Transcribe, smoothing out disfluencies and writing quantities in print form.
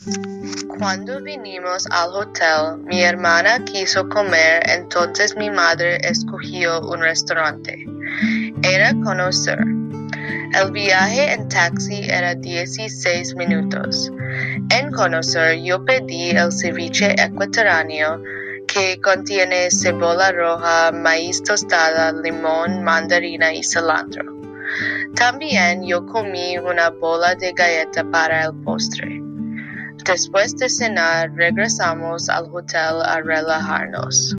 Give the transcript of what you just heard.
Cuando vinimos al hotel, mi hermana quiso comer, entonces mi madre escogió un restaurante. Era Conocer. El viaje en taxi era 16 minutos. En Conocer yo pedí el ceviche ecuatoriano que contiene cebolla roja, maíz tostada, limón, mandarina y cilantro. También yo comí una bola de galleta para el postre. Después de cenar, regresamos al hotel a relajarnos.